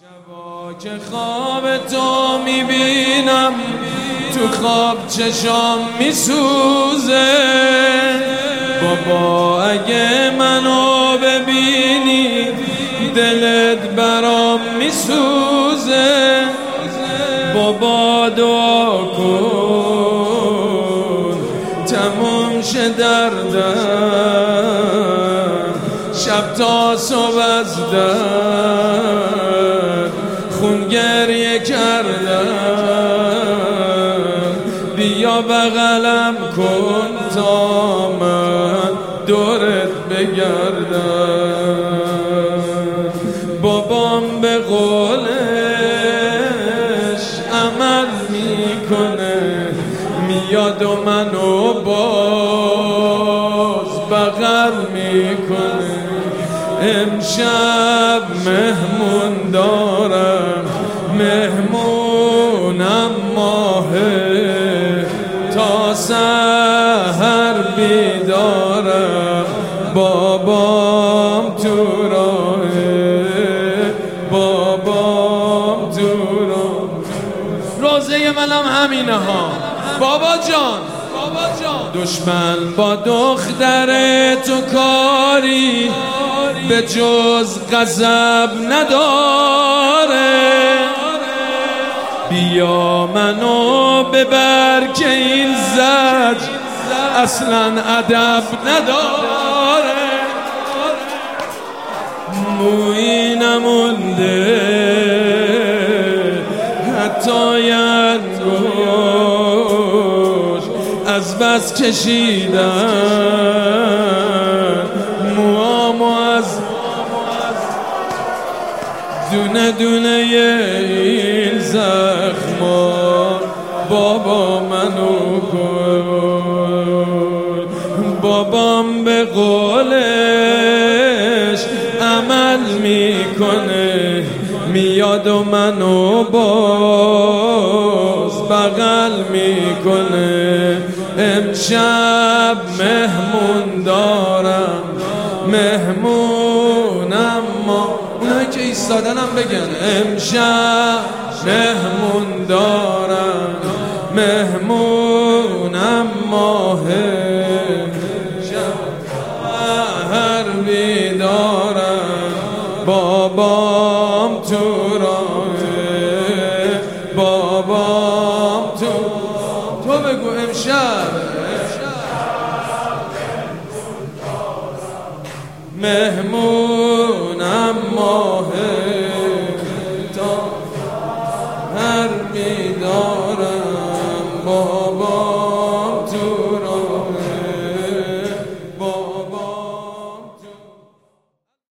شبا که خواب تو میبینم تو خواب چشام میسوزه بابا اگه منو ببینی دلت برام میسوزه بابا دعا کن تموم شه دردم شب تا صبح از درد خون گریه کردم بیا بغلم کن تا من دورت بگردم بابام به قولش عمل میکنه میاد و منو باز بغل میکنه امشب مهمون دارم مهمونم ماهه تا سحر بیدارم بابام تو راهه بابام تو راه روزه منم همینه ها بابا جان دشمن با دختر تو کاری به جز غضب نداره بیا منو ببر که این زج اصلا ادب نداره مویی نمونده حتی ینگوش از بس کشیدن موامو از دونه دونه این زخما بابا منو کن بابام به قولش عمل میکنه میاد و منو باز بغل میکنه امشب مهمون دارم مهمونم ما اونایی که ایستادنم بگن امشب مهمون دارم مهمونم ماهه شهر بیدارم بابام تو راهه بابام تو بگو امشب مهمونم ماهه تا هر بیدارم بابام تو